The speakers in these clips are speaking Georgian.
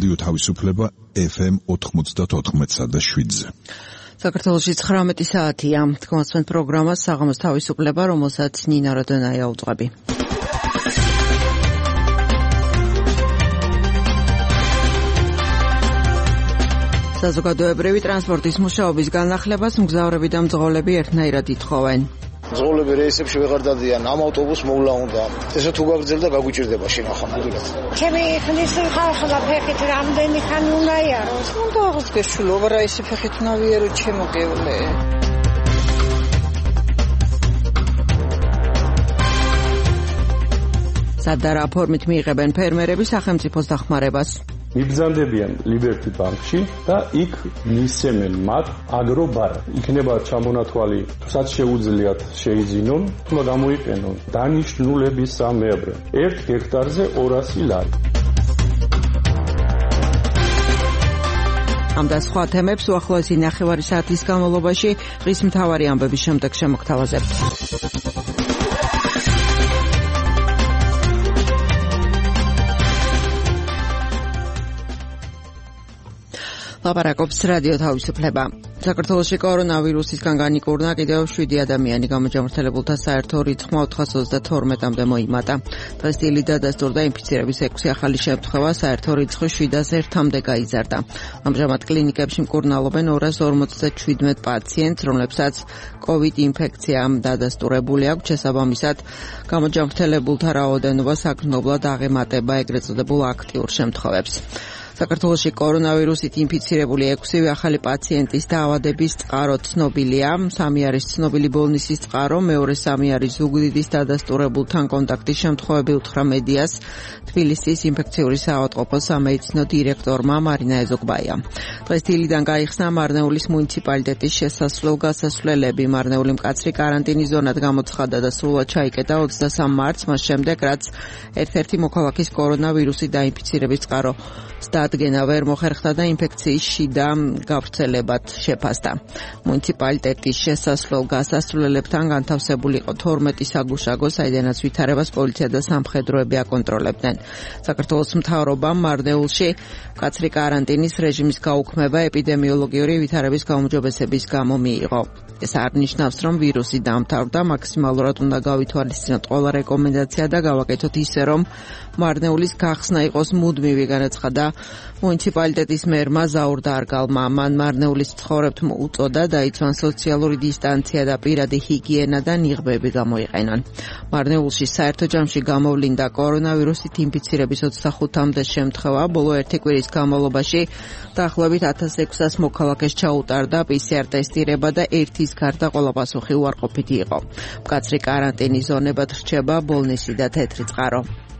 რადიო თავისუფლება FM 94.7-ზე. საქართველოში 19 საათია. თქვენ პროგრამას საღამოს თავისუფლება, რომელსაც ნინა როდონაია უძღვები. საზოგადოებრივი ტრანსპორტის მუშაობის განახლებას მგზავრები და მძღოლები ერთნაირად ითხოვენ. მძღოლები რეისებში ვეღარ დადიან, ამ ავტობუსს მოვლა უნდა. ესე თუ გაგრძელდა გაგვიჭირდება შენახამადურად. ჩემი ხნის ხალხმა ფეხით რამდენი ხანი უნდა იაროს? უნდა აღოს გეშულობა რა ესე ფეხით ნავიერო ჩემო გევლე. სადარა ფორმით მიიღებენ ფერმერები სახელმწიფოს დახმარებას. მიბრძანდებიან ლიბერტი ბანკში და იქ მისცემენ მათ აგრობარ. იქნება ჩამონათვალი, თუსაც შეუძლიათ შეიძინონ, თუმცა გამოიყენონ დანიშნულების სამებრ 1 ჰექტარზე 200 ლარი. ამ და სხვა თემებს უახლოესი ნახევარი საათის განმავლობაში ღირს მთავარი ამბების შემდეგ შემოგთავაზებთ. ლაპარაკობს რადიო თავისუფლება. საქართველოში კორონავირუსისგან განიკურნა კიდევ 7 ადამიანი, გამოჯამრთელებულთა საერთო რიცხვმა 422-მდე მოიმატა. დღესდღეობით დადასტურდა ინფიცირების 6 ახალი შემთხვევა, საერთო რიცხვი 701-მდე გაიზარდა. ამჟამად კლინიკებში მკურნალობენ 257 პაციენტს, რომლებსაც COVID ინფექცია დადასტურებული აქვს. შესაბამისად, გამოჯამრთელებულთა რაოდენობა საგრძნობლად აღემატება ეგრეთ წოდებულ აქტიურ შემთხვევებს. საქართველოში კორონავირუსით ინფიცირებული 6 ახალი პაციენტის დაავადების წყარო ცნობილია. 3 არის ცნობილი ბოლნისის წყარო, მეორე 3 არის ზუგდიდის დადასტურებულთან კონტაქტის შემთხვევები უთხრა მედიას თბილისის ინფექციური საავადმყოფოს სამედიცინო დირექტორმა მარინა ეზოგბაიამ. დღეს დილიდან გაიხსნა მარნეულის მუნიციპალიტეტის შესასვლელ-გასასვლელები. მარნეული მკაცრი კარანტინის ზონად გამოცხადდა და სრულად ჩაიკეტა 23 მარტს, მას შემდეგ რაც ერთ-ერთი მოქალაქის კორონავირუსით დაინფიცირების წყარო დადგენა ვერ მოხერხდა და ინფექციის შიდა გავრცელებად შეფასდა. მუნიციპალიტეტის შესასვლელ-გასასვლელებთან განთავსებული იყო 12 საგუშაგო, საიდანაც ვითარებას პოლიცია და სამხედროები აკონტროლებდნენ. საქართველოს მთავრობამ მარნეულში მკაცრი კარანტინის რეჟიმის გაუქმება ეპიდემიოლოგიური ვითარების გაუმჯობესების გამო მიიღო. ეს არნიშნავს, რომ ვირუსი დამთავრდა, მაქსიმალურად უნდა გავითვალისწინოთ ყველა რეკომენდაცია და გავაკეთოთ ისე, რომ მარნეულის გახსნა იყოს მუდმივი, განაცხადა მუნიციპალიტეტის მერმა ზაურ დარგალმა. მან მარნეულის მცხოვრებთ უწოდა დაიცვან სოციალური დისტანცია და პირადი ჰიგიენა და ნიღბები გამოიყენონ. მარნეულში საერთო ჯამში გამოვლინდა კორონავირუსით ინფიცირების 25-მდე შემთხვევა. ბოლო ერთი კვირის განმავლობაში დაახლოებით 1600 მოქალაქეს ჩაუტარდა PCR ტესტირება და ერთის გარდა ყველა პასუხი უარყოფითი იყო. მკაცრი კარანტინის ზონებად რჩება ბოლნისი და თეთრი წყარო.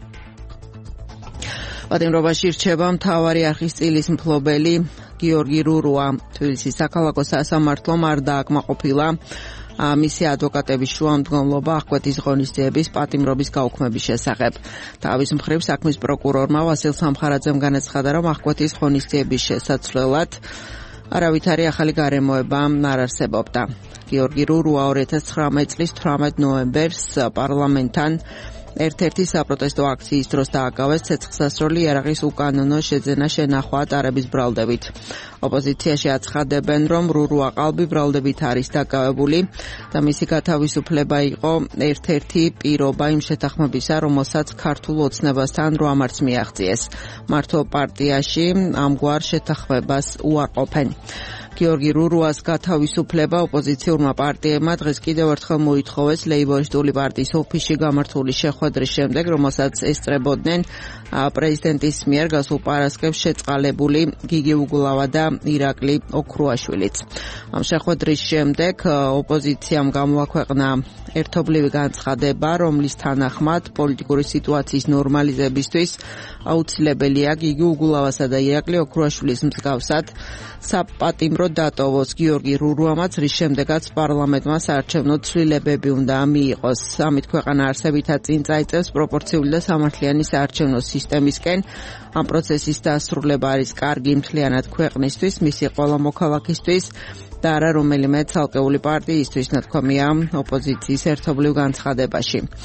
პატიმრობაში რჩება მთავარი არხის წილის მფლობელი გიორგი რურუა. თბილისის საქალაქო სასამართლომ არ დააკმაყოფილა მისი ადვოკატების შუამდგომლობა აღკვეთის ღონისძიების პატიმრობის გაუქმების შესახებ. თავის მხრივ საქმის პროკურორმა ვასილ სამხარაძემ განაცხადა, რომ აღკვეთის ღონისძიების შესაცვლელად არავითარი ახალი გარემოება არ არსებობდა. გიორგი რურუა 2019 წლის 18 ნოემბერს პარლამენტთან ერთ-ერთი საპროტესტო აქციის დროს დააკავეს ცეცხლსასროლი იარაღის უკანონო შეძენა შენახვა ტარების ბრალდებით. ოპოზიციაში აცხადებენ, რომ რურუა ყალბი ბრალდებით არის დაკავებული და მისი გათავისუფლება იყო ერთ-ერთი პირობა იმ შეთანხმებისა, რომელსაც ქართულ ოცნებასთან 8 მარტს მიაღწიეს. მართო პარტიაში ამგვარ შეთანხმებას უარყოფენ. გიორგი რურუას გათავისუფლება ოპოზიციურმა პარტიებმა დღეს კიდევ ერთხელ მოითხოვეს ლეიბორისტული პარტიის ოფისში გამართული შეხვედრის შემდეგ, რომელსაც ესწრებოდნენ პრეზიდენტის მიერ გასულ პარასკევს შეწყალებული გიგი უგულავა და ირაკლი ოქრუაშვილიც. ამ შეხვედრის შემდეგ ოპოზიციამ გამოაქვეყნა ერთობლივი განცხადება, რომლის თანახმად პოლიტიკური სიტუაციის ნორმალიზებისთვის აუცილებელია გიგი უგულავასა და ირაკლი ოქრუაშვილის მსგავსად საპატიმრო დატოვოს გიორგი რურუამაც, რის შემდეგაც პარლამენტმა საარჩევნო ცვლილებები უნდა მიიღოს. ამით ქვეყანა არსებითად წინ წაიწევს პროპორციული და სამართლიანი საარჩევნო სისტემისკენ. ამ პროცესის დასრულება არის კარგი მთლიანად ქვეყნისთვის, მისი ყველა მოქალაქისთვის და არა რომელიმე ცალკეული პარტიისთვის, ნათქვამია ოპოზიციის ერთობლივ განცხადებაში.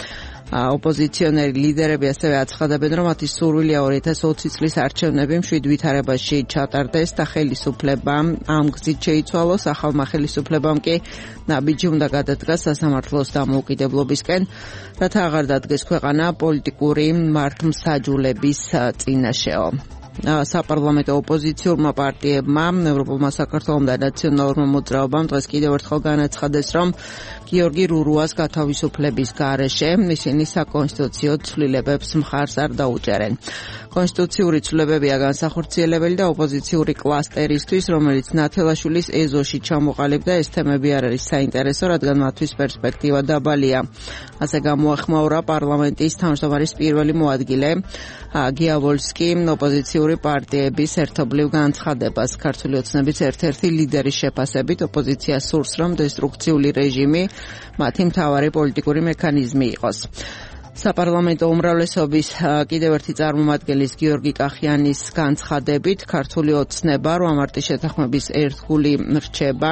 ოპოზიციონერი ლიდერები ასევე აცხადებენ, რომ მათი სურვილია 2020 წლის არჩევნები მშვიდ ვითარებაში ჩატარდეს და ხელისუფლებამ ამ გზით შეიცვალოს, ახალმა ხელისუფლებამ კი ნაბიჯი უნდა გადადგას სასამართლოს დამოუკიდებლობისკენ, რათა აღარ დადგეს ქვეყანა პოლიტიკური მართლმსაჯულების წინაშეო. საპარლამენტო ოპოზიციურმა პარტიებმა, ევროპულმა საქართველომ და ნაციონალურმა მოძრაობამ დღეს კიდევ ერთხელ განაცხადეს, რომ გიორგი რურუას გათავისუფლების გარეშე ისინი საკონსტიტუციო ცვლილებებს მხარს არ დაუჭერენ. კონსტიტუციური ცვლილებებია განსახორციელებელი და ოპოზიციური კლასტერისთვის, რომელიც ნათელაშვილის ეზოში ჩამოყალიბდა, ეს თემები არ არის საინტერესო, რადგან მათთვის პერსპექტივა დაბალია. ასე გამოახმაურა პარლამენტის თავმჯდომარის პირველი მოადგილე გია ვოლსკი ოპოზიციური პარტიების ერთობლივ განცხადებას. ქართული ოცნების ერთ-ერთი ლიდერის შეფასებით, ოპოზიცია სურს, რომ დესტრუქციული რეჟიმი მათი მთავარი პოლიტიკური მექანიზმი იყოს. საპარლამენტო უმრავლესობის კიდევ ერთი წარმომადგენლის გიორგი კახიანის განცხადებით, ქართული ოცნება 8 მარტის შეთანხმების ერთგული რჩება.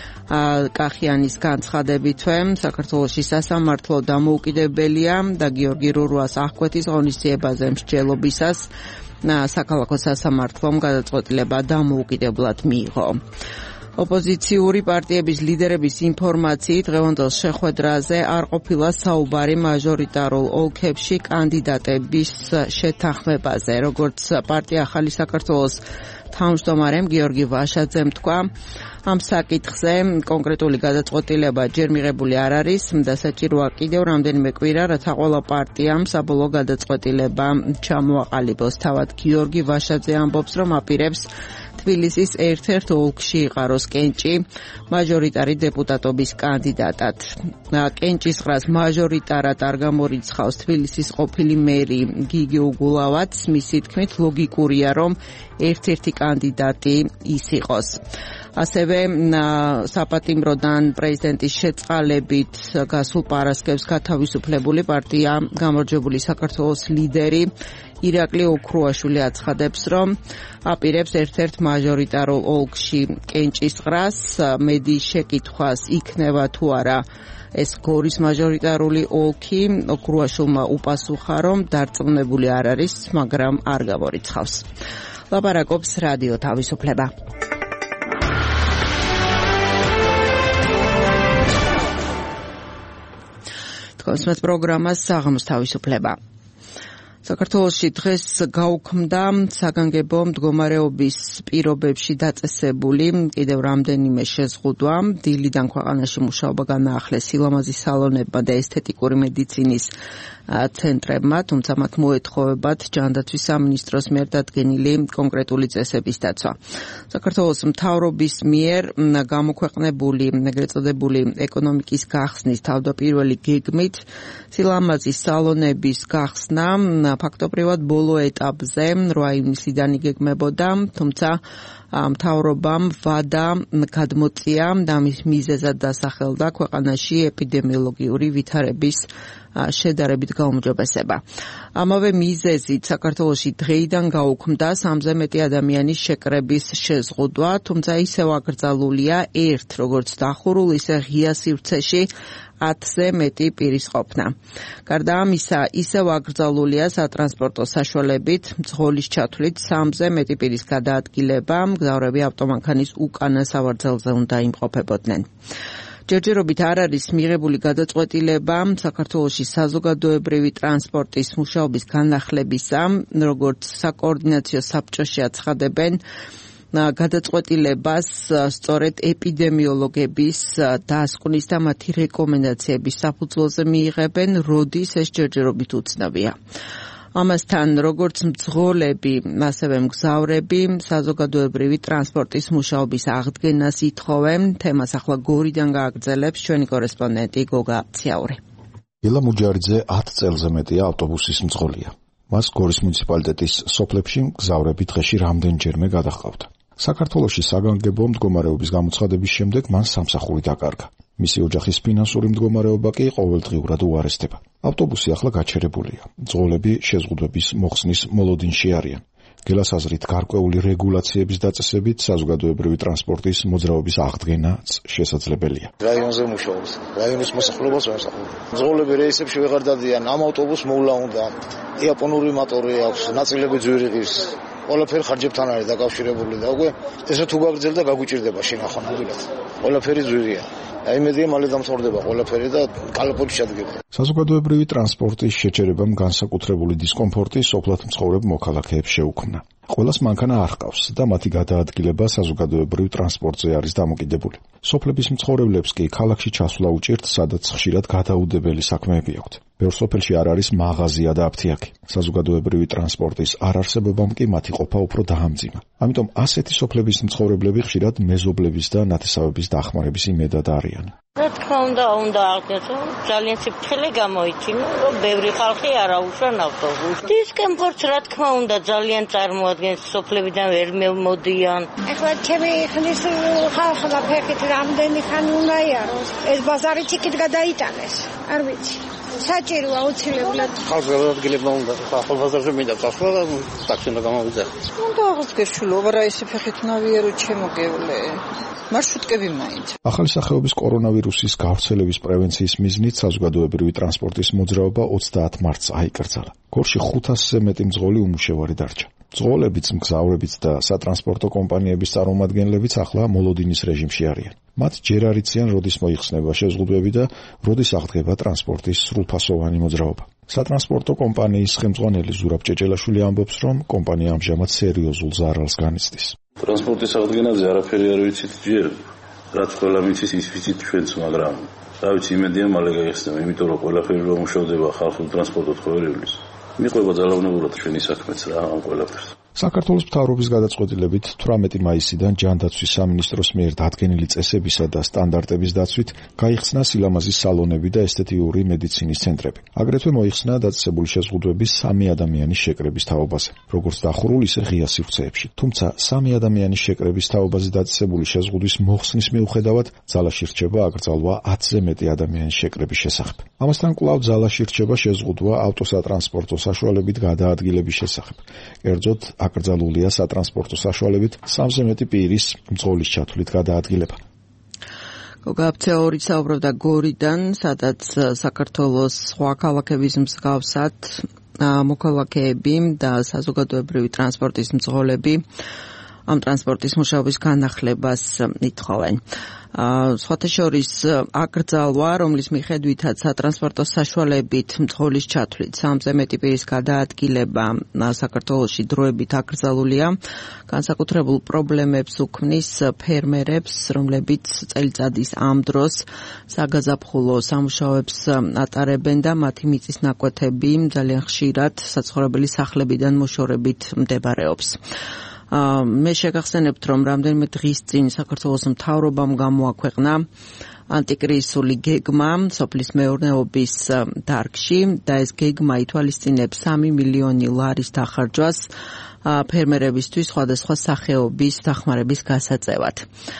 კახიანის განცხადებითვე საქართველოში სასამართლო დამოუკიდებელია და გიორგი რურუას აღკვეთის ღონისძიებაზე მსჯელობისას საქალაქო სასამართლომ გადაწყვეტილება დამოუკიდებლად მიიღო. ოპოზიციური პარტიების ლიდერების ინფორმაციით დღევანდელ შეხვედრაზე არ ყოფილა საუბარი მაჟორიტარულ ოლქებში კანდიდატების შეთანხმებაზე. როგორც პარტია ახალი საქართველოს თავმჯდომარემ გიორგი ვაშაძემ თქვა, ამ საკითხზე კონკრეტული გადაწყვეტილება ჯერ მიღებული არ არის და საჭიროა კიდევ რამდენიმე კვირა, რათა ყველა პარტიამ საბოლოო გადაწყვეტილება ჩამოაყალიბოს. თავად გიორგი ვაშაძე ამბობს, რომ აპირებს თბილისის ერთ-ერთ ოლქში იყაროს კენჭი მაჟორიტარი დეპუტატობის კანდიდატად. კენჭისყრას მაჟორიტარად არ გამორიცხავს თბილისის ყოფილი მერი გიგი უგულავაც, მისი თქმით ლოგიკურია, რომ ერთ-ერთი კანდიდატი ის იყოს. ასევე საპატიმროდან პრეზიდენტის შეწყალებით გასულ პარასკევს გათავისუფლებული პარტია გამარჯვებული საქართველოს ლიდერი ირაკლი ოქრუაშვილი აცხადებს, რომ აპირებს ერთ-ერთ მაჟორიტარულ ოლქში კენჭისყრას. მედიის შეკითხვას იქნება თუ არა ეს გორის მაჟორიტარული ოლქი, ოქრუაშვილმა უპასუხა, რომ დარწმუნებული არ არის, მაგრამ არ გამორიცხავს. ლაპარაკობს რადიო თავისუფლება. თქვენს პროგრამას საღამოს თავისუფლება. საქართველოში დღეს გაუქმდა საგანგებო მდგომარეობის პირობებში დაწესებული კიდევ რამდენიმე შეზღუდვა. დილიდან ქვეყანაში მუშაობა განაახლეს სილამაზის სალონებმა და ესთეტიკური მედიცინის ცენტრებმა, თუმცა მათ მოეთხოვებათ ჯანდაცვის სამინისტროს მიერ დადგენილი კონკრეტული წესების დაცვა. საქართველოს მთავრობის მიერ გამოქვეყნებული ეგრეთ წოდებული ეკონომიკის გახსნის თავდაპირველი გეგმით სილამაზის სალონების გახსნა ფაქტობრივად ბოლო ეტაპზე 8 ივნისიდან იგეგმებოდა, თუმცა მთავრობამ ვადა გადმოწია და მის მიზეზად დასახელდა ქვეყანაში ეპიდემიოლოგიური ვითარების შედარებით გაუმჯობესება. ამავე მიზეზით საქართველოში დღეიდან გაუქმდა 3-ზე მეტი ადამიანის შეკრების შეზღუდვა, თუმცა ისევ აკრძალულია ერთ, როგორც დახურულ, ისე ღია სივრცეში 10-ზე მეტი პირის ყოფნა. გარდა ამისა, ისევ აკრძალულია სატრანსპორტო საშუალებით მძღოლის ჩათვლით 3-ზე მეტი პირის გადაადგილება, მგზავრები ავტომანქანის უკანა სავარძელზე უნდა იმყოფებოდნენ. ჯერჯერობით არ არის მიღებული გადაწყვეტილება საქართველოში საზოგადოებრივი ტრანსპორტის მუშაობის განახლებისა, როგორც საკოორდინაციო საბჭოში აცხადებენ, გადაწყვეტილებას სწორედ ეპიდემიოლოგების დასკვნის და მათი რეკომენდაციების საფუძველზე მიიღებენ, როდის ეს ჯერჯერობით უცნობია. ამასთან, როგორც მძღოლები, ასევე მგზავრები საზოგადოებრივი ტრანსპორტის მუშაობის აღდგენას ითხოვენ. თემას ახლა გორიდან გააგრძელებს ჩვენი კორესპონდენტი გოგა ციაური. ილა მუჯარიძე 10 წელზე მეტია ავტობუსის მძღოლია. მას გორის მუნიციპალიტეტის სოფლებში მგზავრები დღეში რამდენჯერმე გადაჰყავდა. საქართველოში საგანგებო მდგომარეობის გამოცხადების შემდეგ მან სამსახური დაკარგა. მისი ოჯახის ფინანსური მდგომარეობა კი ყოველდღიურად უარესდება. ავტობუსი ახლა გაჩერებულია. მძღოლები შეზღუდვების მოხსნის მოლოდინში არიან. გელას აზრით, გარკვეული რეგულაციების დაწესებით საზოგადოებრივი ტრანსპორტის მოძრაობის აღდგენაც შესაძლებელია. რაიონზე მუშაობს, რაიონის მოსახლეობას ვემსახურებ. მძღოლები რეისებში ვეღარ დადიან, ამ ავტობუსს მოვლა უნდა. იაპონური მოტორი აქვს, ნაწილები ძვირიღის. ყველაფერი ხარჯებთან არის დაკავშირებული და უკვე ესე თუ გაგრძელდა გაგვიჭირდება შინახვა ნამდვილად. ყველაფერი ძვირია. აი მედია მალე დამთავრდება ყველაფერი და კალაპოტი შედგება. საზოგადოებრივი ტრანსპორტის შეჩერებამ განსაკუთრებული დისკომფორტი სოფლად მცხოვრებ მოქალაქეებს შეუქმნა. ყველას მანქანა არ ჰყავს და მათი გადაადგილება საზოგადოებრივ ტრანსპორტზე არის დამოკიდებული. სოფლების მცხოვრებლებს კი ქალაქში ჩასვლა უჭირთ, სადაც ხშირად გადაუდებელი საქმეები აქვთ. ბევრ სოფელში არ არის მაღაზია და აფთიაქი. საზოგადოებრივი ტრანსპორტის არარსებობამ კი მათი ყოფა უფრო დაამძიმა. ამიტომ ასეთი სოფლების მცხოვრებლები ხშირად მეზობლების და ნათესავების დახმარების იმედად არიან. რა თქმა უნდა აღდგეს, ძალიან სიფრთხილე გამოიჩინა, რომ ბევრი ხალხი არ აუშვა ავტობუსს. დისკომფორტს რა თქმა უნდა ძალიან წარმოადგენს, სოფლებიდან ვერ მოდიან. ეხლა ჩემი ხნის ხალხმა ფეხით რამდენი ხანი უნდა იაროს. ეს ბაზარი იქით გადაიტანეს. არ ვიცი. საჭიროა აუცილებლად. ხალხს გადაადგილება უნდა. ახალ ბაზარზე მინდა წასვლა და ტაქსი უნდა გამოვიძახო. უნდა აღდგეს შულობა რა ისე ფეხით ნავიერო ჩემო გევლე. მარშრუტკები მაინც. ახალი სახეობის კორონავირუსის გავრცელების პრევენციის მიზნით საზოგადოებრივი ტრანსპორტის მოძრაობა 30 მარტს აიკრძალა. გორში 500-ზე მეტი მძღოლი უმუშევარი დარჩა. მძღოლებიც, მგზავრებიც და სატრანსპორტო კომპანიების წარმომადგენლებიც ახლა მოლოდინის რეჟიმში არიან. მათ ჯერ არ იციან, როდის მოიხსნება შეზღუდვები და როდის აღდგება ტრანსპორტის სრულფასოვანი მოძრაობა. სატრანსპორტო კომპანიის ხელმძღვანელი ზურაბ ჭეჭელაშვილი ამბობს, რომ კომპანია ამჟამად სერიოზულ ზარალს განიცდის. ტრანსპორტის აღდგენაზე არაფერი არ ვიცით ჯერ, რაც ყველა ვიცის ის ვიცით ჩვენც, მაგრამ რა ვიცი, იმედია მალე გაიხსნება, იმიტომ რომ ყველაფერი რომ მუშავდება ხალხურ ტრანსპორტად ხოვერებლის. მიყვება ძალაუნებურად ჩვენი საქმეც რა ამ ყველაფერს. საქართველოს მთავრობის გადაწყვეტილებით 18 მაისიდან ჯანდაცვის სამინისტროს მიერ დადგენილი წესებისა და სტანდარტების დაცვით გაიხსნა სილამაზის სალონები და ესთეტიური მედიცინის ცენტრები. აგრეთვე მოიხსნა დაწესებული შეზღუდვების 3 ადამიანის შეკრების თაობაზე, როგორც დახურულ, ისე ღია სივრცეებში. თუმცა 3 ადამიანის შეკრების თაობაზე დაწესებული შეზღუდვის მოხსნის მიუხედავად ძალაში რჩება აკრძალვა 10-ზე მეტი ადამიანის შეკრების შესახებ. ამასთან კვლავ ძალაში რჩება შეზღუდვა ავტოსატრანსპორტო საშუალებით გადაადგილების შესახებ. კერძოდ აკრძალულია სატრანსპორტო საშუალებით 3-ზე მეტი პირის მძღოლის ჩათვლით გადაადგილება. გოგაბცეორი საუბრობდა გორიდან, სადაც საქართველოს სხვა ქალაქების მსგავსად მოქალაქეები და საზოგადოებრივი ტრანსპორტის მძღოლები ამ ტრანსპორტის მუშაობის განახლებას ითხოვენ. სხვათა შორის აკრძალვა, რომლის მიხედვითაც სატრანსპორტო საშუალებით მძღოლის ჩათვლით 3-ზე მეტი პირის გადაადგილება საქართველოში დროებით აკრძალულია, განსაკუთრებულ პრობლემებს უქმნის ფერმერებს, რომლებიც წელიწადის ამ დროს საგაზაფხულო სამუშაოებს ატარებენ და მათი მიწის ნაკვეთები ძალიან ხშირად საცხოვრებელი სახლებიდან მოშორებით მდებარეობს. მე შეგახსენებთ, რომ რამდენიმე დღის წინ საქართველოს მთავრობამ გამოაქვეყნა ანტიკრიზისული გეგმა სოფლის მეურნეობის დარგში და ეს გეგმა ითვალისწინებს 3 მილიონი ლარის დახარჯვას ფერმერებისთვის სხვადასხვა სახეობის დახმარების გასაწევად.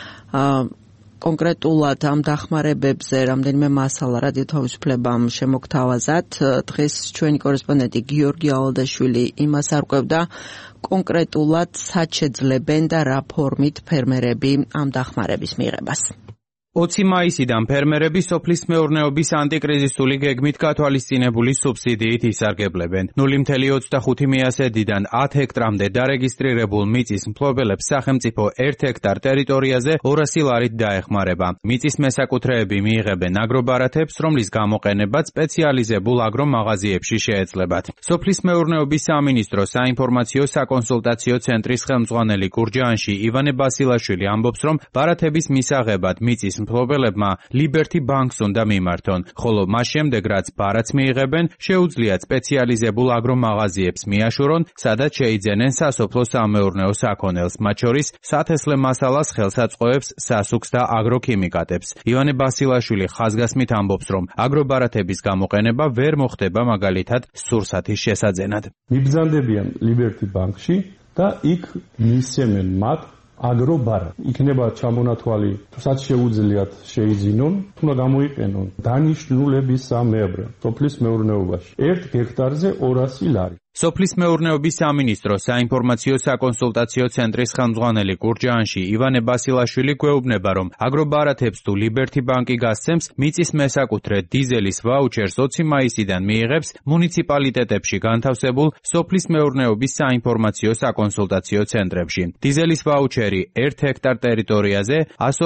კონკრეტულად ამ დახმარებებზე რამდენიმე მასალა რადიო თავისუფლებამ შემოგთავაზათ. დღეს ჩვენი კორესპონდენტი გიორგი ალადაშვილი იმას არკვევდა, კონკრეტულად სად შეძლებენ და რა ფორმით ფერმერები ამ დახმარების მიღებას. 20 მაისიდან ფერმერები სოფლის მეურნეობის ანტიკრიზისული გეგმით გათვალისწინებული სუბსიდიით ისარგებლებენ. 0.25 მიასედიდან 10 ჰექტრამდე დარეგისტრირებულ მიწის მფლობელებს სახელმწიფო 1 ჰექტარ ტერიტორიაზე 200 ლარით დაეხმარება. მიწის მესაკუთრეები მიიღებენ აგრობარათებს, რომლის გამოყენებაც სპეციალიზებულ აგრომაღაზიებში შეეძლებათ. სოფლის მეურნეობის სამინისტროს საინფორმაციო საკონსულტაციო ცენტრის ხელმძღვანელი გურჯაანში ივანე ბასილაშვილი ამბობს, რომ ბარათების მისაღებად მიწის მფლობელებმა Liberty Bank-ს უნდა მიმართონ, ხოლო მას შემდეგ, რაც ბარათს მიიღებენ, შეუძლიათ სპეციალიზებულ აგრომაღაზიებს მიაშურონ, სადაც შეიძენენ სასოფლო სამეურნეო საქონელს, მათ შორის სათესლე მასალას, ხელსაწყოებს, სასუქს და აგროქიმიკატებს. ივანე ბასილაშვილი ხაზგასმით ამბობს, რომ აგრობარათების გამოყენება ვერ მოხდება მაგალითად სურსათის შესაძენად. მიბრძანდებიან Liberty Bank-ში და იქ მისცემენ მათ აგრობარათი. იქნება ჩამონათვალი, თუსაც შეუძლიათ შეიძინონ, თუნდა გამოიყენონ დანიშნულების სამეაბრე სოფლის მეურნეობაში. 1 ჰექტარზე 200 ლარი. სოფლის მეურნეობის სამინისტრო საინფორმაციო საკონსულტაციო ცენტრის ხელმძღვანელი გურჯაანში ივანე ბასილაშვილი გვეუბნება, რომ აგრობარათებს თუ ლიბერთი ბანკი გასცემს მიწის მესაკუთრე დიზელის ვაუჩერს 20 მაისიდან მიიღებს მუნიციპალიტეტებში განთავსებულ სოფლის მეურნეობის საინფორმაციო საკონსულტაციო ცენტრებში. დიზელის ვაუჩერი 1 ჰექტარ ტერიტორიაზე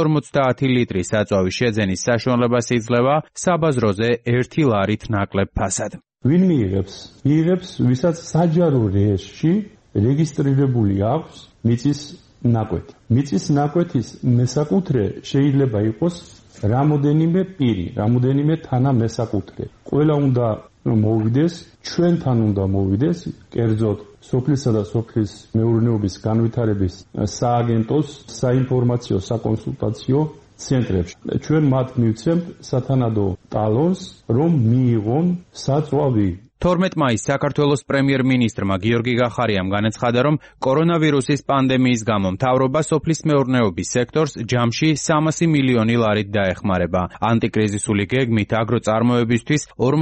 150 ლიტრის საწვავის შეძენის საშუალებას იძლევა საბაზროზე 1 ლარით ნაკლებ ფასად. ვინ მიიღებს, ვისაც საჯარო რეესტრში რეგისტრირებული აქვს მიწის ნაკვეთი. მიწის ნაკვეთის მესაკუთრე შეიძლება იყოს რამოდენიმე პირი, რამოდენიმე თანამესაკუთრე. ყველა უნდა მოვიდეს, ჩვენთან უნდა მოვიდეს, კერძოდ სოფლისა და სოფლის მეურნეობის განვითარების სააგენტოს საინფორმაციო საკონსულტაციო ცენტრებში. ჩვენ მათ მივცემთ სათანადო ტალონს, რომ მიიღონ საწვავი. 12 მაისს საქართველოს პრემიერ-მინისტრმა გიორგი გახარიამ განაცხადა, რომ კორონავირუსის პანდემიის გამო მთავრობა სოფლის მეურნეობის სექტორს ჯამში 300 მილიონი ლარით დაეხმარება. ანტიკრიზისული გეგმით აგროწარმოებისთვის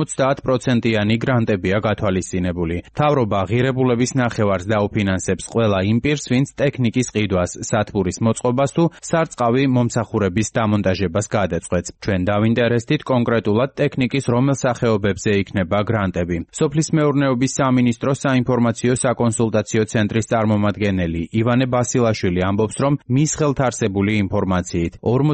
50%-იანი გრანტებია გათვალისწინებული. მთავრობა ღირებულების ნახევარს დაუფინანსებს ყველა იმ პირს, ვინც ტექნიკის ყიდვას, სათბურის მოწყობას თუ სარწყავი მომსახურების დამონტაჟებას გადაწყვეტს. ჩვენ დავინტერესდით კონკრეტულად ტექნიკის რომელ სახეობებზე იქნება გრანტები. სოფლის მეურნეობის სამინისტროს საინფორმაციო საკონსულტაციო ცენტრის წარმომადგენელი ივანე ბასილაშვილი ამბობს, რომ მის ხელთ არსებული ინფორმაციით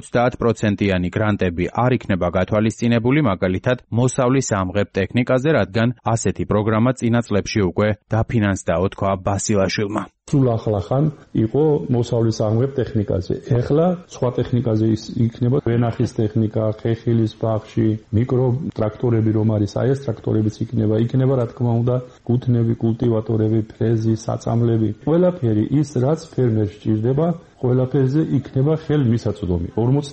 50%-იანი გრანტები არ იქნება გათვალისწინებული, მაგალითად მოსავლის ამღებ ტექნიკაზე, რადგან ასეთი პროგრამა წინა წლებში უკვე დაფინანსდაო, თქვა ბასილაშვილმა. სულ ახლახან იყო მოსავლის ამღებ ტექნიკაზე. ეხლა სხვა ტექნიკაზე იქნება ვენახის ტექნიკა, ხეხილის ბაღში, მიკრო ტრაქტორები რომ არის, აი ეს ტრაქტორებიც იქნება, რა თქმა უნდა, გუთნები, კულტივატორები, ფრეზი, საწამლები. ყველაფერი ის, რაც ფერმერს სჭირდება, ყველაფერზე იქნება ხელმისაწვდომი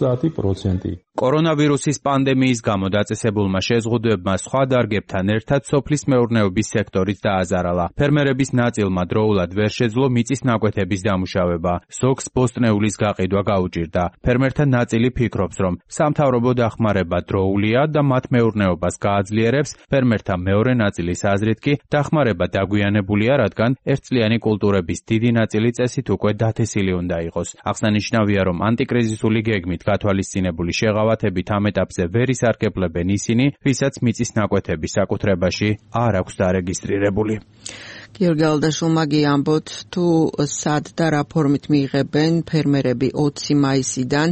50%. კორონავირუსის პანდემიის გამო დაწესებულმა შეზღუდვებმა სხვა დარგებთან ერთად სოფლის მეურნეობის სექტორიც დააზარალა. ფერმერების ნაწილმა დროულად ვერ შეძლო მიწის ნაკვეთების დამუშავება. ზოგს ბოსტნეულის გაყიდვა გაუჭირდა. ფერმერთა ნაწილი ფიქრობს, რომ სამთავრობო დახმარება დროულია და მათ მეურნეობას გააძლიერებს. ფერმერთა მეორე ნაწილის აზრით კი დახმარება დაგვიანებულია, რადგან ერთწლიანი კულტურების დიდი ნაწილი წესით უკვე დათესილი უნდა იყოს. აღსანიშნავია, რომ ანტიკრიზისული გეგმით გათვალისწინებული შეღავათებით ამ ეტაპზე ვერ ისარგებლებენ ისინი, ვისაც მიწის ნაკვეთების საკუთრებაში არ აქვს დარეგისტრირებული. გიორგი ალდაშვილმა ამბობთ, თუ სად და რა ფორმით მიიღებენ ფერმერები 20 მაისიდან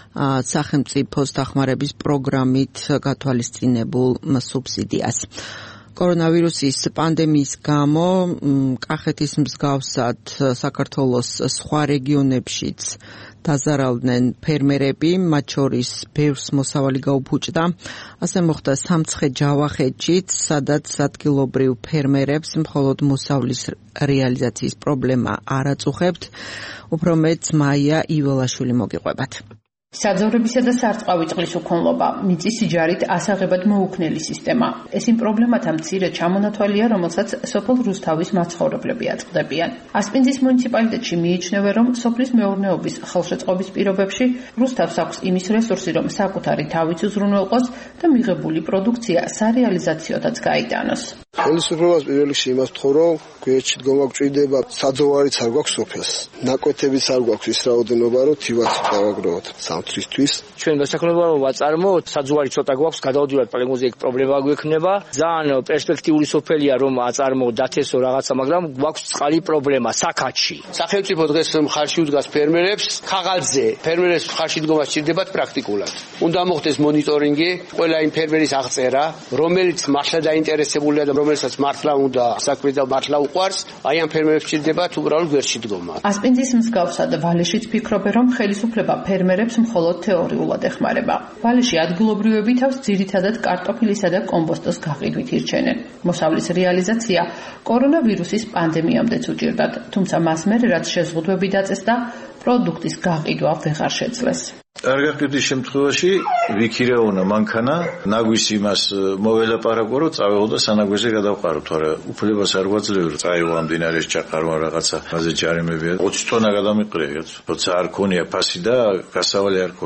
სახელმწიფოს დახმარების პროგრამით გათვალისწინებულ სუბსიდიას. კორონავირუსის პანდემიის გამო კახეთის მსგავსად საქართველოს სხვა რეგიონებშიც დაზარალდნენ ფერმერები, მათ შორის ბევრს მოსავალი გაუფუჭდა. ასე მოხდა სამცხე-ჯავახეთშიც, სადაც ადგილობრივ ფერმერებს მხოლოდ მოსავლის რეალიზაციის პრობლემა არ აწუხებთ. უფრო მეტ მაია იველაშვილი მოგიყვებათ. საძოვრებისა და სარწყავი წყლის უქონლობა, მიწის სიჯარით ასაღებად მოუქნელი სისტემა. ეს იმ პრობლემათა მცირე ჩამონათვალია, რომელსაც სოფელ რუსთავის მაცხოვრებლები აწყდებიან. ასპინძის მუნიციპალიტეტში მიიჩნევენ, რომ სოფლის მეურნეობის ხელშეწყობის პირობებში რუსთავს აქვს იმის რესურსი, რომ საკუთარი თავიც უზრუნველყოს და მიღებული პროდუქცია სარეალიზაციოდაც გაიტანოს. ხელისუფლებას პირველ რიგში იმას ვთხოვ, რომ გვერდში დგომა გვჭირდება, საძოვარიც არ გვაქვს სოფელს. ნაკვეთებიც არ გვაქვს ის რაოდენობა, რომ თივაც დავაგროვოთ. სამთრისთვის ჩვენ დასაქმება რომ ვაწარმოოთ, საძოვარი ცოტა გვაქვს, გადავდივართ პალეგმოზე, იქ პრობლემა გვექნება. ძალიან პერსპექტიული სოფელია რომ აწარმოოთ, დათესო რაღაცა, მაგრამ გვაქვს წყალი პრობლემა საქათში. სახელმწიფო დღეს მხარში უდგას ფერმერებს, ხაღალზე ფერმერებს მხარში დგომა სჭირდებათ პრაქტიკულად. უნდა მოხდეს მონიტორინგი, ყველა იმ ფერმერის აღწერა, რომელიც მართლა დაინტერესებულია და რომელსაც მართლა უნდა საქმე და მართლა უყვარს, აი ამ ფერმერებს სჭირდებათ უბრალოდ გვერდში დგომა. ასპინძის მსგავსად ვალეშიც ფიქრობენ, რომ ხელისუფლება ფერმერებს მხოლოდ თეორიულად ეხმარება. ვალეში ადგილობრივები თავს ძირითადად კარტოფილისა და კომბოსტოს გაყიდვით ირჩენენ. მოსავლის რეალიზაცია კორონავირუსის პანდემიამდეც უჭირდათ, თუმცა მას მერე რაც შეზღუდვები დაწესდა, პროდუქტის გაყიდვა ვეღარ შეძლეს. არ გაყიდვის შემთხვევაში ვიქირეონა მანქანა ნაგვის იმას მოველაპარაკო რომ წავეღო და სანაგვეზე გადავყარო, თორე უფლებას არ გვაძლევ რომ წაიღო ამ დინარეს ჩაყარვა რაღაცა მაზე ჯარიმებია 20 ტონა გადამიყრია, როცა არ ქონია ფასი და გასავალი არ ქონია.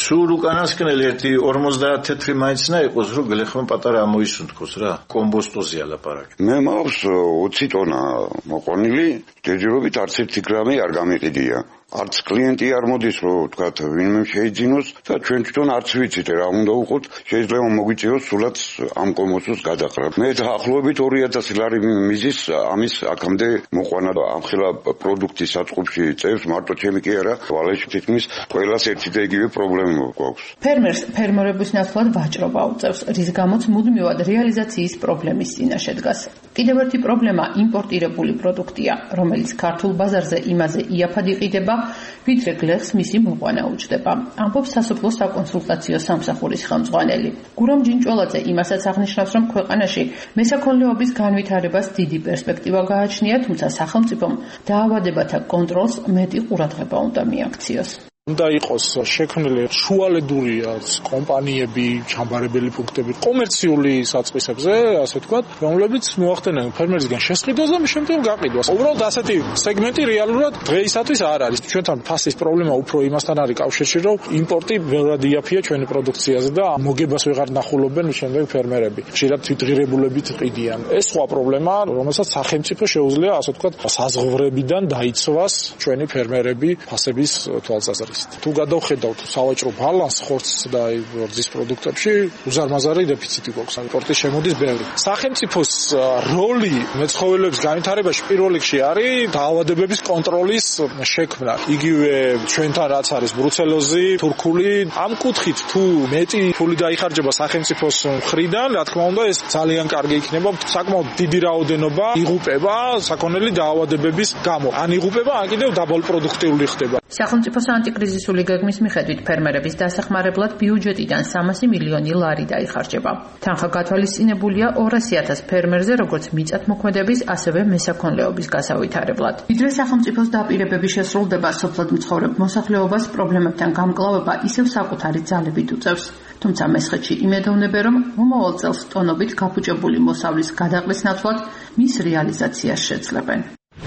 სულ უკანასკნელი ერთი 50 თეთრი მაინცნა იყოს, რომ გლეხმა პატარა ამოისუნთქოს რა. კომბოსტოზია ლაპარაკი. მე მაქვს 20 ტონა მოყონილი, ჯერჯერობით არც 1 გრამი არ გამიყიდია. არც კლიენტი არ მოდის, რომ თქვათ, ვინმე შეიძინოს და ჩვენ თვითონ არც ვიცით რა უნდა უყოთ, შეიძლება მოგვიწევოს სულაც ამ კომბოსტოს გადაყრა. მე დაახლოებით 2000 ლარი მიზის ამის აქამდე მოყვანა და ამხელა პროდუქტის საწყობში წევს, მარტო ჩემი კი არა, ვალეში თითქმის ყველას ერთი და იგივე პრობლემა გვაქვს. ფერმერს ფერმერების ნაცვლად ვაჭრობა უწევს, რის გამოც მუდმივად რეალიზაციის პრობლემის წინაშე დგას. კიდევ ერთი პრობლემა იმპორტირებული პროდუქტია, რომელიც ქართულ ბაზარზე იმაზე იაფად იყიდება, ვიდრე გლეხს მისი მოყვანა უჯდება. ამბობს სასოფლო საკონსულტაციო სამსახურის ხელმძღვანელი. გურამ ჯინჭველაძე იმასაც აღნიშნავს, რომ ქვეყანაში მესაქონლეობის განვითარებას დიდი პერსპექტივა გააჩნია, თუმცა სახელმწიფომ დაავადებათა კონტროლს მეტი ყურადღება უნდა მიაქციოს. უნდა იყოს შექმნილი შუალედური კომპანიები, ჩამბარებელი პუნქტები კომერციული საწყისებზე, ასე ვთქვათ, რომლებიც მოახდენენ ფერმერისგან შესყიდვას და შემდგომ გაყიდვას. უბრალოდ ასეთი სეგმენტი რეალურად დღეისათვის არ არის. ჩვენთან ფასის პრობლემა უფრო იმასთან არის კავშირში, რომ იმპორტი ბევრად იაფია ჩვენი პროდუქციაზე და მოგებას ვეღარ ნახულობენ შემდეგ ფერმერები. ხშირად თვითღირებულებით ყიდიან. ეს სხვა პრობლემა, რომელსაც სახელმწიფო შეუძლია, ასე ვთქვათ, საზღვრებიდან დაიცვას ჩვენი ფერმერები ფასების თვალსაზრისით. თუ გადავხედავთ სავაჭრო ბალანსს ხორცს და რძის პროდუქტებში, უზარმაზარი დეფიციტი გვაქვს. იმპორტი შემოდის ბევრი. სახელმწიფოს როლი მეცხოველეობის განვითარებაში პირველ რიგში არის დაავადებების კონტროლის შექმნა. იგივე ჩვენთან რაც არის ბრუცელოზი, თურქული, ამ კუთხით თუ მეტი ფული დაიხარჯება სახელმწიფოს მხრიდან, რა თქმა უნდა, ეს ძალიან კარგი იქნება. საკმაოდ დიდი რაოდენობა იღუპება საქონელი დაავადებების გამო. ან იღუპება, ან კიდევ დაბალპროდუქტიული ხდება. სახელმწიფოს ანტიკრიზისული გეგმის მიხედვით ფერმერების დასახმარებლად ბიუჯეტიდან 300 მილიონი ლარი დაიხარჯება. თანხა გათვალისწინებულია 200,000 ფერმერზე, როგორც მიწათმოქმედების, ასევე მესაქონლეობის გასავითარებლად. ვიდრე სახელმწიფოს დაპირებები შესრულდება, სოფლად მცხოვრებ მოსახლეობას პრობლემებთან გამკლავება ისევ საკუთარი ძალებით უწევს. თუმცა მესხეთში იმედოვნებენ, რომ მომავალ წელს ტონობით გაფუჭებული მოსავლის გადაყრის ნაცვლად მის რეალიზაციას შეძლებენ.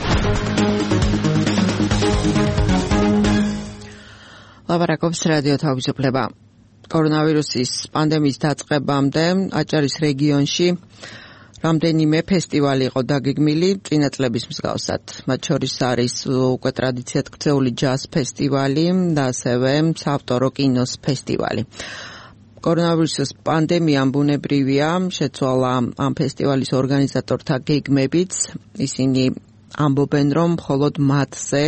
ლაპარაკობს რადიო თავისუფლება. კორონავირუსის პანდემიის დაწყებამდე აჭარის რეგიონში რამდენიმე ფესტივალი იყო დაგეგმილი წინა წლების მსგავსად. მათ შორის არის უკვე ტრადიციად ქცეული ჯაზ ფესტივალი და ასევე საავტორო კინოს ფესტივალი. კორონავირუსის პანდემიამ ბუნებრივია შეცვალა ამ ფესტივალის ორგანიზატორთა გეგმებიც. ისინი ამბობენ, რომ მხოლოდ მათზე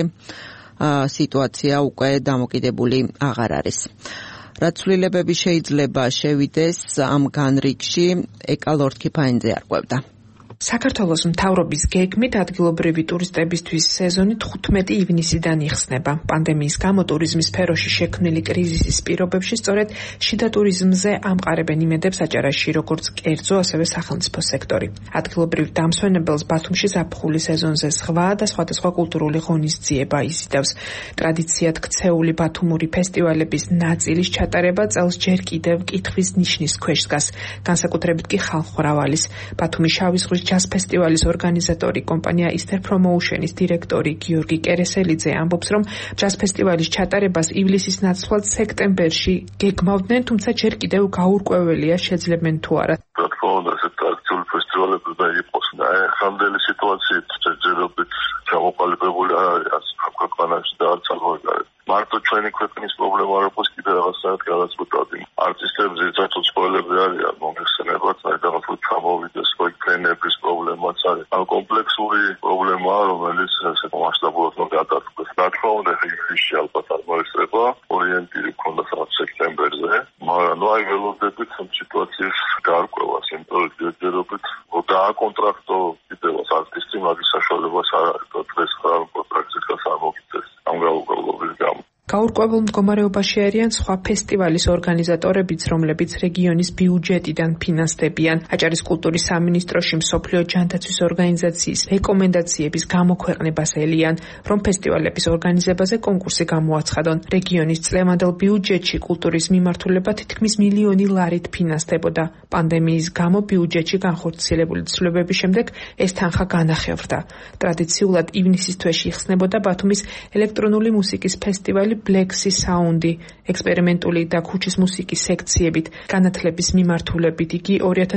სიტუაცია უკვე დამოკიდებული აღარ არის. რაც ცვლილებები შეიძლება შევიდეს ამ განრიგში, ეკა ლორთქიფაინძე არკვევდა. საქართველოს მთავრობის გეგმით ადგილობრივი ტურისტებისთვის სეზონი 15 ივნისიდან იხსნება. პანდემიის გამო ტურიზმის სფეროში შექმნილი კრიზისის პირობებში სწორედ შიდა ტურიზმზე ამყარებენ იმედებს აჭარაში როგორც კერძო, ასევე სახელმწიფო სექტორი. ადგილობრივ დამსვენებელს ბათუმში ზაფხული სეზონზე სხვა და სხვადასხვა კულტურული ღონისძიება იზიდავს. ტრადიციად ქცეული ბათუმური ფესტივალების ნაწილის ჩატარება წელს ჯერ კიდევ კითხვის ნიშნის ქვეშ დგას. განსაკუთრებით კი ხალხმრავალის. ბათუმის შავი ზღვის ჯაზ ფესტივალის ორგანიზატორი კომპანია Easter Promotion-ის დირექტორი გიორგი კერესელიძე ამბობს, რომ ჯაზ ფესტივალის ჩატარებას ივლისის ნაცვლად სექტემბერში გეგმავდნენ, თუმცა ჯერ კიდევ გაურკვეველია შეძლებენ თუ არა. რა თქმა უნდა, ეს ტრადიციული ფესტივალები და იყოს და ხამდელი სიტუაციით ჯერჯერობით ჩამოყალიბებული არის ამ ქვეყანაში და არც აღმოჩნდა. მარტო ჩვენი ქვეყნის პრობლემა არ იყოს, კიდე რაღაცნაირად გადაწყვეტავდი. არტისტებს ზეწათო ცხოველები არიან მომხსენებად, საერთოდ ჩამოვიდეს ფენების პრობლემაც არის. ამ კომპლექსური პრობლემაა, რომელიც ესე მასშტაბურად უნდა გადაწყვეტოს. რა თქმა უნდა, ხიში ალბათ არ მოესწრება, ორიენტირი ქონდა სადღაც სექტემბერზე, მაგრამ ნუ აი ველოდებით ამ სიტუაციის გარკვევას, იმიტომ რომ ჯერჯერობით დააკონტრაქტო კიდევაც არტისტი, მაგის საშუალებას არ არის. დღეს ხარ კონტრაქტის გასამოგიწეს ამ გაურკვევლობის გამო. გაურკვევლ მდგომარეობაში არიან სხვა ფესტივალის ორგანიზატორებიც, რომლებიც რეგიონის ბიუჯეტიდან ფინანსდებიან. აჭარის კულტურის სამინისტროში მსოფლიო ჯანდაცვის ორგანიზაციის რეკომენდაციების გამოქვეყნებას ელიან, რომ ფესტივალების ორგანიზებაზე კონკურსი გამოაცხადონ. რეგიონის წლევანდელ ბიუჯეტში კულტურის მიმართულება თითქმის მილიონი ლარით ფინანსდებოდა. პანდემიის გამო ბიუჯეტში განხორციელებული ცვლილებების შემდეგ ეს თანხა განახევრდა. ტრადიციულად ივნისის თვეში იხსნებოდა ბათუმის ელექტრონული მუსიკის ფესტივალი Black Sea Sound-ი, ექსპერიმენტული და ქუჩის მუსიკის სექციებით, განათლების მიმართულებით იგი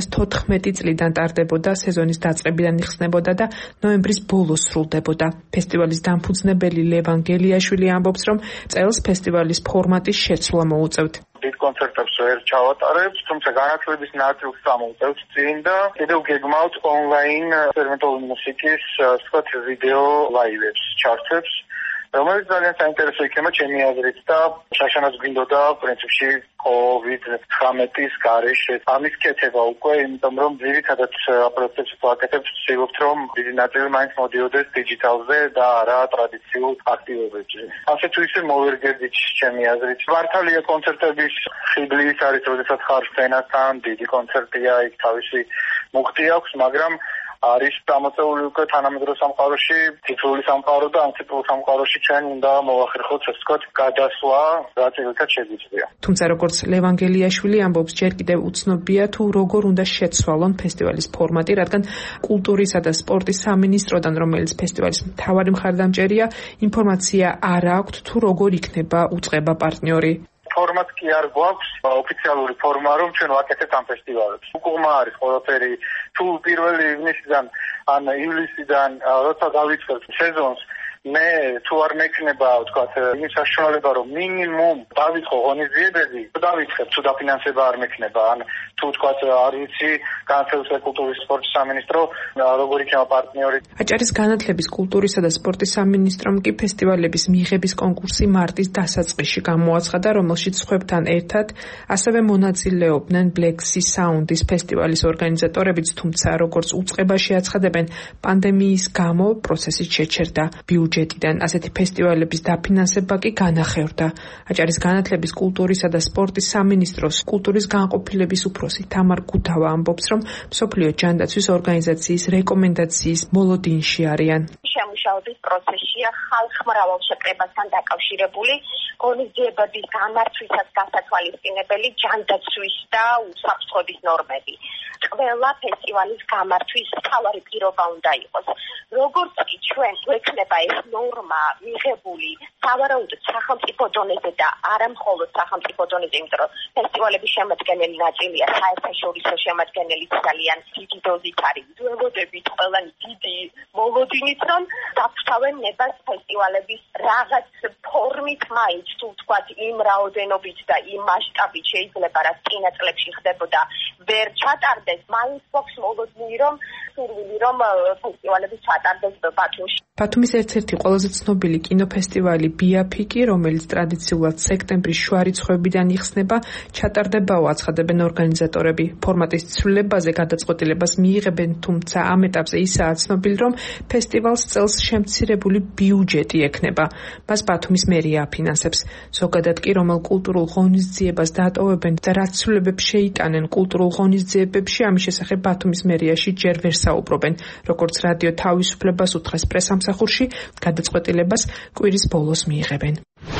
2014 წლიდან ტარდებოდა, სეზონის დაწყებიდან იხსნებოდა და ნოემბრის ბოლოს სრულდებოდა. ფესტივალის დამფუძნებელი ლევან გელიაშვილი ამბობს, რომ წელს ფესტივალის ფორმატის შეცვლა მოუწევთ. დიდ კონცერტებს ვერ ჩავატარებთ, თუმცა განათლების ნაწილს წამოვწევთ წინ და კიდევ გეგმავთ ონლაინ ექსპერიმენტული მუსიკის, ვთქვათ, ვიდეო ლაივებს, ჩარტებს, რომელიც ძალიან საინტერესო იქნება ჩემი აზრით და შაშანაც გვინდოდა პრინციპში COVID-19-ის გარეშე ამის კეთება უკვე, იმიტომ რომ ძირითადად პროცესს ვაკეთებთ, ვცდილობთ რომ დიდი ნაწილი მაინც მოდიოდეს დიჯიტალზე და არა ტრადიციულ აქტივობებში. ასე თუ ისე მოვერგებდით ჩემი აზრით. მართალია კონცერტების ხიბლი ის არის, როდესაც ხარ სცენასთან, დიდი კონცერტია, იქ თავისი მუხტი აქვს, მაგრამ არის დამოწეული უკვე თანამედროვე სამყაროში, ციფრული სამყარო და ამ ციფრულ სამყაროში ჩვენ უნდა მოვახერხოთ, ასე ვთქვათ, გადასვლა, რაც ერთად შეგვიძლია. თუმცა როგორც ლევან გელიაშვილი ამბობს, ჯერ კიდევ უცნობია თუ როგორ უნდა შეცვალონ ფესტივალის ფორმატი, რადგან კულტურისა და სპორტის სამინისტროდან, რომელიც ფესტივალის მთავარი მხარდამჭერია, ინფორმაცია არ აქვთ თუ როგორ იქნება უწყება პარტნიორი. ფორმატ კი არ გვაქვს ოფიციალური ფორმა, რომ ჩვენ ვაკეთებთ ამ ფესტივალებს. უკუღმა არის ყველაფერი, თუ 1 ივნისიდან ან ივლისიდან როცა დავიწყებთ სეზონს, მე თუ არ მექნება, ვთქვათ, იმის საშუალება, რომ მინიმუმ დავიწყო ღონისძიებები, დავიწყებ, თუ დაფინანსება არ მექნება, ან თუ ვთქვათ, არ ვიცი, განათლების და კულტურის სპორტის სამინისტრო როგორ იქნება პარტნიორი. აჭარის განათლების, კულტურისა და სპორტის სამინისტრომ კი ფესტივალების მიღების კონკურსი მარტის დასაწყისში გამოაცხადა, რომელშიც სხვებთან ერთად ასევე მონაწილეობდნენ Black Sea Sound-ის ფესტივალის ორგანიზატორებიც, თუმცა როგორც უწყებაში აცხადებენ, პანდემიის გამო პროცესი შეჩერდა. ბიუჯეტიდან ასეთი ფესტივალების დაფინანსება კი განახევრდა. აჭარის განათლების, კულტურისა და სპორტის სამინისტროს კულტურის განყოფილების უფროსი თამარ გუდავა ამბობს, რომ მსოფლიო ჯანდაცვის ორგანიზაციის რეკომენდაციის მოლოდინში არიან. შემუშავების პროცესია ხალხმრავალ შეკრებასთან დაკავშირებული ღონისძიებების გამართვისას გასათვალისწინებელი ჯანდაცვის და უსაფრთხოების ნორმები. ყველა ფესტივალის გამართვის მთავარი პირობა უნდა იყოს. როგორც კი ჩვენ გვექნება ეს ნორმა მიღებული სავარაუდოდ სახელმწიფო დონეზე და არა მხოლოდ სახელმწიფო დონეზე, იმიტომ რომ ფესტივალების შემადგენელი ნაწილია საერთაშორისო შემადგენელი ძალიან დიდი დოზით არის. ველოდებით ყველანი დიდი მოლოდინით, რომ დაფრთავენ ნებას ფესტივალების რაღაც ფორმით მაინც, თუ ვთქვათ, იმ რაოდენობით და იმ მასშტაბით შეიძლება რაც წინა წლებში ხდებოდა, ვერ ჩატარდეს, მაინც გვაქვს მოლოდინი, რომ სურვილი, რომ ფესტივალების ჩატარდეს ბათუმში. ბათუმის ერთ-ერთი ყველაზე ცნობილი კინოფესტივალი ბიაფიკი, რომელიც ტრადიციულად სექტემბრის შუა რიცხვებიდან იხსნება, ჩატარდებაო აცხადებენ ორგანიზატორები. ფორმატის ცვლილებაზე გადაწყვეტილებას მიიღებენ, თუმცა ამ ეტაპზე ისაა ცნობილი, რომ ფესტივალს წელს შემცირებული ბიუჯეტი ექნება. მას ბათუმის მერია აფინანსებს. ზოგადად კი რომელ კულტურულ ღონისძიებას დატოვებენ და რაც ცვლილებებს შეიტანენ კულტურულ ღონისძიებებში, ამის შესახებ ბათუმის მერიაში ჯერ ვერ საუბრობენ. როგორც რადიო თავისუფლებას უთხრეს პრესამსახურში, გადაწყვეტილებას კვირის ბოლოს მიიღებენ.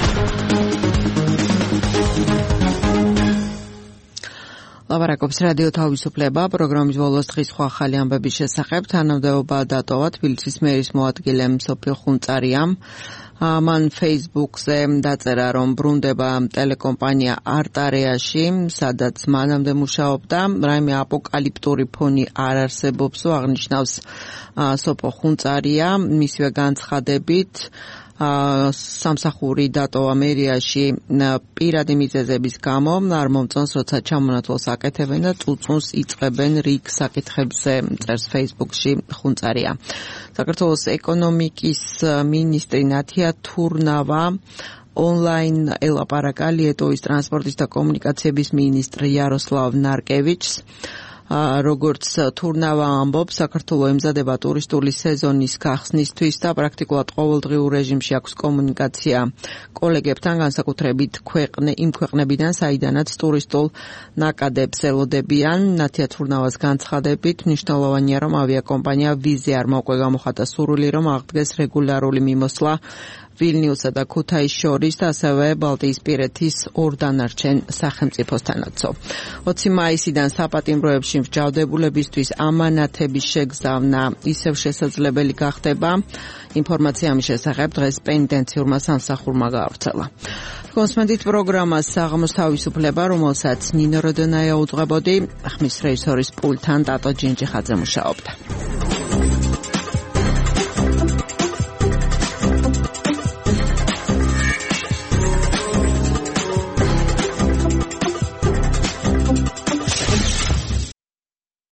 ლაპარაკობს რადიო თავისუფლება, პროგრამის ბოლოს დღის სხვა ახალი ამბების შესახებ. თანამდებობა დატოვა თბილისის მერის მოადგილემ სოფიო ხუნწარიამ. მან Facebook-ზე დაწერა, რომ ბრუნდება ტელეკომპანია არტარეაში, სადაც მანამდე მუშაობდა. რაიმე აპოკალიპტური ფონი არ არსებობს, აღნიშნავს სოფიო ხუნწარია. მისივე განცხადებით სამსახური დატოვა მერიაში პირადი მიზეზების გამო, არ მომწონს, როცა ჩამონათვალს აკეთებენ და წუწუნს იწყებენ რიგ საკითხებზე, წერს Facebook-ში ხუნწარია. საქართველოს ეკონომიკის მინისტრი ნათია თურნავა ონლაინ ელაპარაკა ლიეტოვის ტრანსპორტის და კომუნიკაციების მინისტრ იაროსლავ ნარკევიჩს. როგორც თურნავა ამბობს, საქართველოს ემზადება ტურისტული სეზონის გახსნისთვის და პრაქტიკულად ყოველდღიურ რეჟიმში აქვს კომუნიკაცია კოლეგებთან, განსაკუთრებით იმ ქვეყნებიდან, საიდანაც ტურისტულ ნაკადებს ელოდებიან. ნათია თურნავას განცხადებით, მნიშვნელოვანია, რომ ავიაკომპანია ვიზი არ მოყვე გამოხატა სურვილი, რომ აღდგეს რეგულარული მიმოსვლა ვილნიუსსა და ქუთაისს შორის და ასევე ბალტიისპირეთის ორ დანარჩენ სახელმწიფოსთანაცო. 20 მაისიდან საპატიმროებში მსჯავრდებულებისთვის ამანათების შეგზავნა ისევ შესაძლებელი გახდება. ინფორმაცია ამის შესახებ დღეს პენიტენციურმა სამსახურმა გაავრცელა. კონსმენტით პროგრამას საღამოს თავისუფლება, რომელსაც ნინო როდონაია უძღვებოდი, ხმის რეჟისორის პულტთან ტატო ჯინჯიხაძე მუშაობდა.